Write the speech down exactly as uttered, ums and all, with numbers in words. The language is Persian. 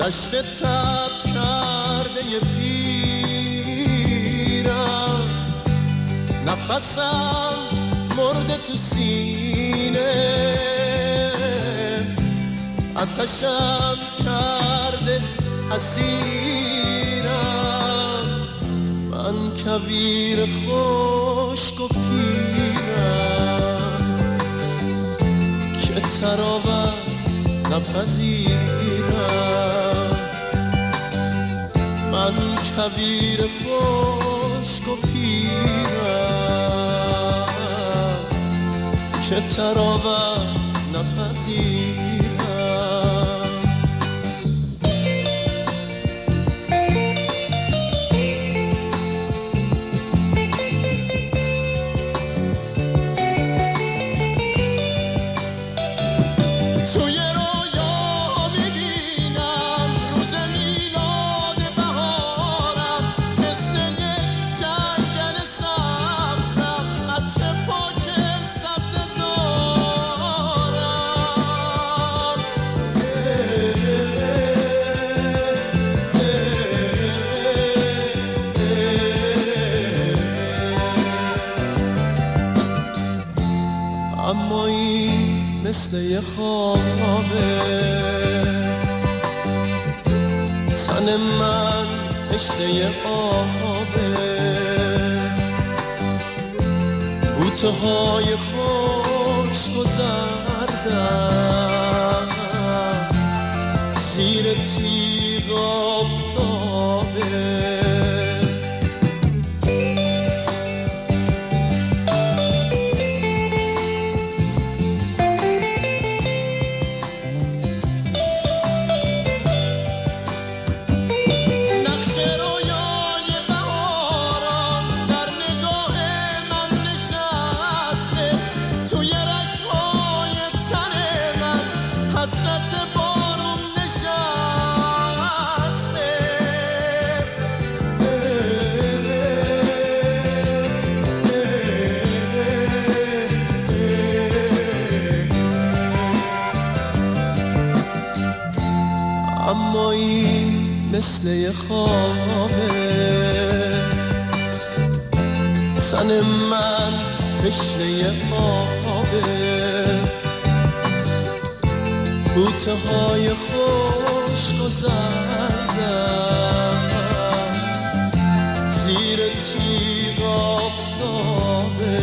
دشت تب کرده ی پیرم، نفسم مرده تو سینه، آتشم کرده اسیرم، من کویر خشک و پیرم که تراوت نپذیرم، من کویر خشک و پیرم که تراوت نپذیرم. اما این مثل یه خوابه، تن من تشنه آبه، بوته های خشک و زردم زیر تیغ آفتابه. اما این مثل یه خوابه، تن من تشنه آبه، بوته های خشک و زردم زیر تیغ آفتابه.